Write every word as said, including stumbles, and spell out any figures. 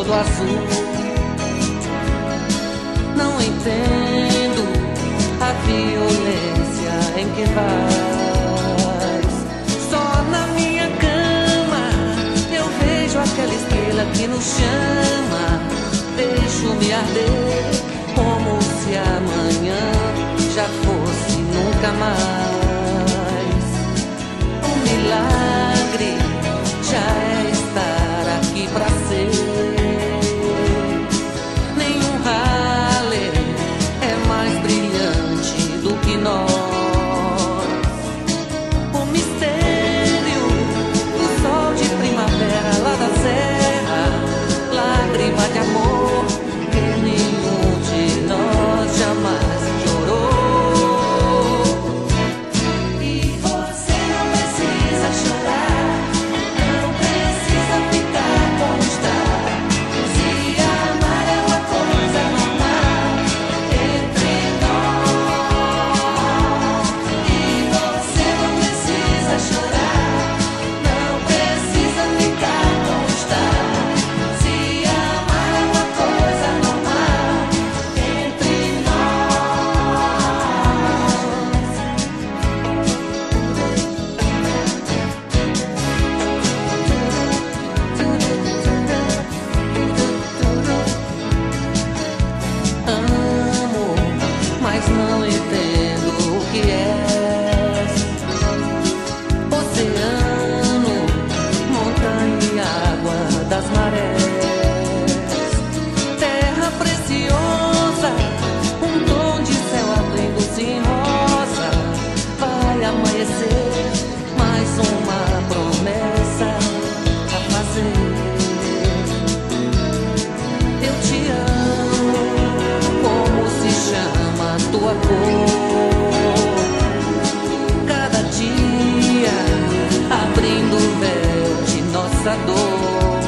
todo azul. Não entendo a violência em que vais. Só na minha cama eu vejo aquela estrela que nos chama. Deixo-me arder como se amanhã já fosse nunca mais. O milagre já é estar aqui pra ser. Nenhum rale é mais brilhante do que nós. O mistério do sol de primavera lá da serra, lágrima de amor que nenhum de nós jamais chorou. E você não precisa chorar, não precisa ficar como está. Se amar é uma coisa normal entre nós. E você não precisa chorar, não precisa ficar como está. Se amar é uma coisa normal entre Amo, mas não entendo o que és. Oceano, montanha e água das marés. Terra preciosa, um tom de céu abrindo-se em rosa. Vai amanhecer, mais uma promessa a fazer. Eu te amo, como se chama a tua cor. Cada dia abrindo o véu de nossa dor.